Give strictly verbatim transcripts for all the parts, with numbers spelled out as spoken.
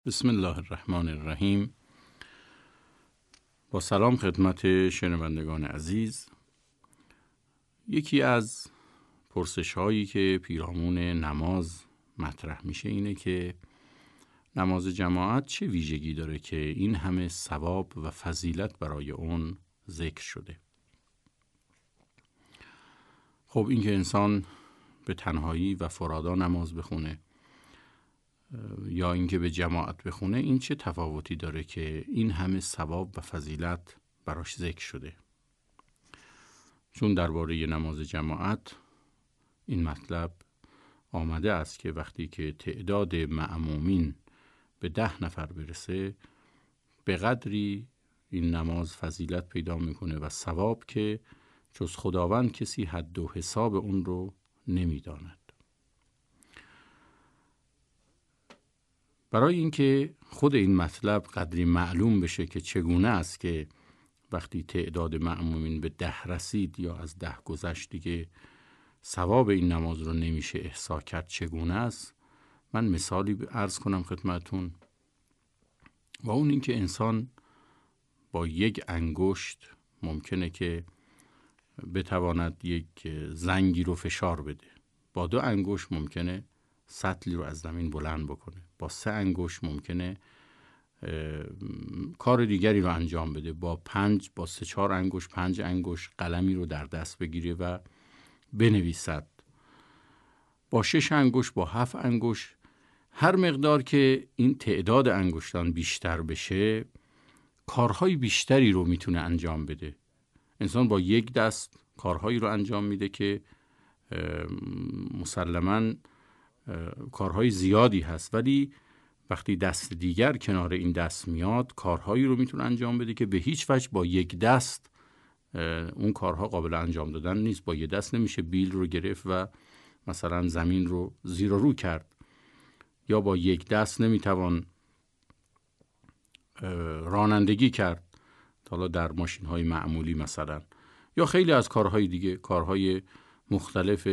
بسم الله الرحمن الرحیم. با سلام خدمت شنوندگان عزیز. یکی از پرسش هایی که پیرامون نماز مطرح میشه اینه که نماز جماعت چه ویژگی داره که این همه ثواب و فضیلت برای اون ذکر شده؟ خب این که انسان به تنهایی و فرادا نماز بخونه یا اینکه به جماعت بخونه، این چه تفاوتی داره که این همه ثواب و فضیلت براش ذکر شده؟ چون درباره نماز جماعت این مطلب آمده است که وقتی که تعداد مأمومین به ده نفر برسه، به قدری این نماز فضیلت پیدا میکنه و ثواب که جز خداوند کسی حد و حساب اون رو نمیداند. برای اینکه خود این مطلب قدری معلوم بشه که چگونه است که وقتی تعداد مأمومین به ده رسید یا از ده گذشت دیگه ثواب این نماز رو نمیشه احصا کرد چگونه است، من مثالی عرض کنم خدمتون. و اون این که انسان با یک انگشت ممکنه که بتواند یک زنگی رو فشار بده، با دو انگشت ممکنه سطلی رو از زمین بلند بکنه، با سه انگشت ممکنه کار دیگری رو انجام بده، با پنج با سه چهار انگشت پنج انگشت قلمی رو در دست بگیره و بنویسد، با شش انگشت با هفت انگشت. هر مقدار که این تعداد انگشتان بیشتر بشه، کارهای بیشتری رو میتونه انجام بده. انسان با یک دست کارهایی رو انجام میده که مسلماً کارهای زیادی هست، ولی وقتی دست دیگر کنار این دست میاد، کارهایی رو میتونه انجام بده که به هیچ وجه با یک دست اون کارها قابل انجام دادن نیست. با یک دست نمیشه بیل رو گرفت و مثلا زمین رو زیر و رو کرد، یا با یک دست نمیتوان رانندگی کرد، حالا در ماشین های معمولی مثلا، یا خیلی از کارهای دیگه، کارهای مختلف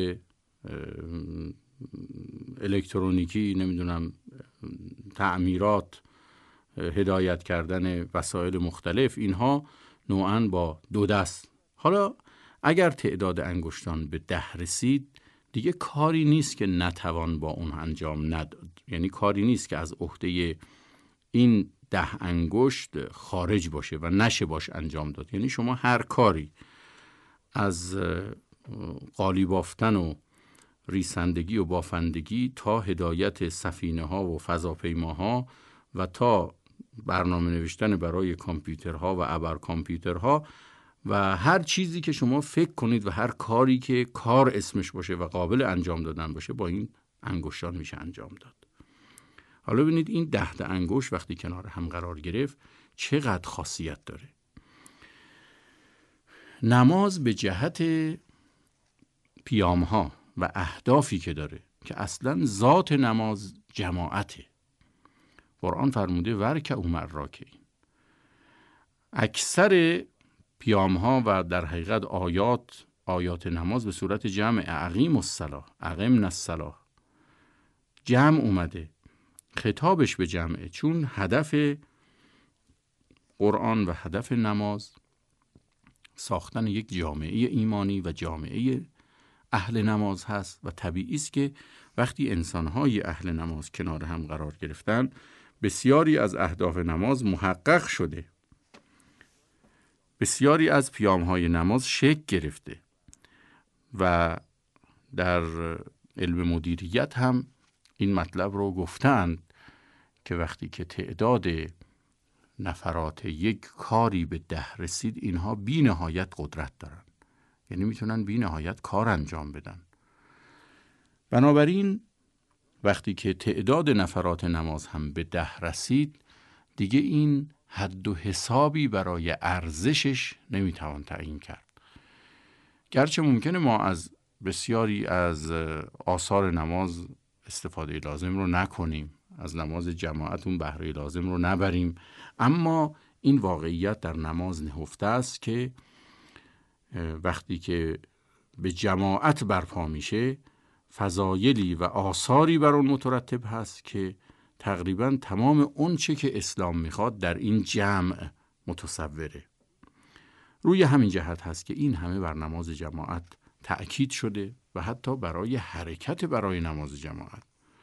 الکترونیکی، نمیدونم تعمیرات، هدایت کردن وسایل مختلف، اینها نوعاً با دو دست. حالا اگر تعداد انگشتان به ده رسید، دیگه کاری نیست که نتوان با اون انجام نداد، یعنی کاری نیست که از عهده این ده انگشت خارج باشه و نشه باش انجام داد. یعنی شما هر کاری از قالی بافتن و ریسندگی و بافندگی تا هدایت سفینه ها و فضاپیماها و تا برنامه نوشتن برای کامپیوترها و ابر کامپیوترها و هر چیزی که شما فکر کنید و هر کاری که کار اسمش باشه و قابل انجام دادن باشه، با این انگشتان میشه انجام داد. حالا ببینید این ده تا انگشت وقتی کنار هم قرار گرفت چقدر خاصیت داره. نماز به جهت پیامها و اهدافی که داره که اصلا ذات نماز جماعته. قرآن فرموده ورکعوا مع الراکعین. اکثر پیامها و در حقیقت آیات آیات نماز به صورت جمع، اقیم الصلاة، اقمنا الصلاة، جمع اومده، خطابش به جمعه، چون هدف قرآن و هدف نماز ساختن یک جامعه ایمانی و جامعه اهل نماز هست و طبیعی است که وقتی انسان‌های اهل نماز کنار هم قرار گرفتن، بسیاری از اهداف نماز محقق شده، بسیاری از پیام‌های نماز شکل گرفته. و در علم مدیریت هم این مطلب رو گفتند که وقتی که تعداد نفرات یک کاری به ده رسید، اینها بی نهایت قدرت دارن، یعنی میتونن بی نهایت کار انجام بدن. بنابراین وقتی که تعداد نفرات نماز هم به ده رسید، دیگه این حد و حسابی برای ارزشش نمیتوان تعیین کرد. گرچه ممکنه ما از بسیاری از آثار نماز استفاده لازم رو نکنیم، از نماز جماعت اون بهره لازم رو نبریم، اما این واقعیت در نماز نهفته است که وقتی که به جماعت برپا میشه، فضایلی و آثاری بر اون مترتب هست که تقریبا تمام اون چه که اسلام میخواد در این جمع متصوره. روی همین جهت هست که این همه بر نماز جماعت تأکید شده و حتی برای حرکت برای نماز جماعت.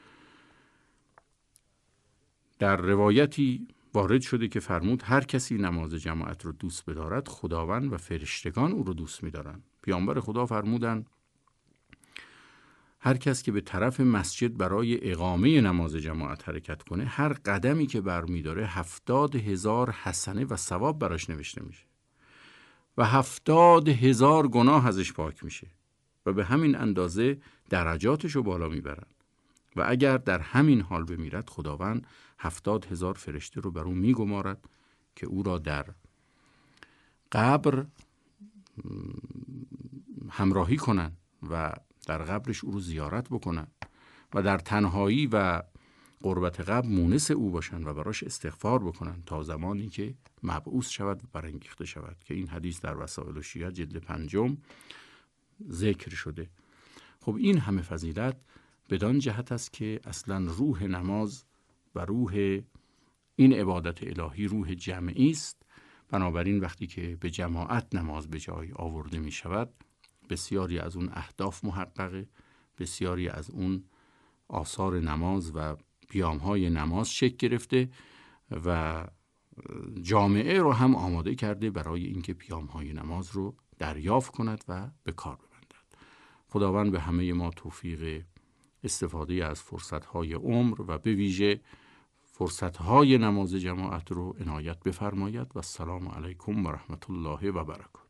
در روایتی وارد شده که فرمود هر کسی نماز جماعت رو دوست بدارد خداوند و فرشتگان او رو دوست می‌دارند. پیامبر خدا فرمودند هر کس که به طرف مسجد برای اقامه نماز جماعت حرکت کنه، هر قدمی که برمی‌داره هفتاد هزار حسنه و ثواب براش نوشته میشه و هفتاد هزار گناه ازش پاک میشه و به همین اندازه درجاتشو بالا میبرن و اگر در همین حال بمیرد خداوند هفتاد هزار فرشته رو بر او میگمارد که او را در قبر همراهی کنن و در قبرش او رو زیارت بکنن و در تنهایی و قربت قبر مونس او باشن و براش استغفار بکنن تا زمانی که مبعوث شود و برانگیخته شود، که این حدیث در وسائل الشیعه جلد پنجم ذکر شده. خب این همه فضیلت بدان جهت است که اصلا روح نماز و روح این عبادت الهی روح جمعی است. بنابراین وقتی که به جماعت نماز به جای آورده می شود بسیاری از اون اهداف محققه، بسیاری از اون آثار نماز و پیام‌های نماز شکل گرفته و جامعه رو هم آماده کرده برای اینکه پیام‌های نماز رو دریافت کند و به کار ببندد. خداوند به همه ما توفیق استفاده از فرصت‌های عمر و به ویژه فرصت‌های نماز جماعت رو عنایت بفرماید و السلام علیکم و رحمت الله و برکاته.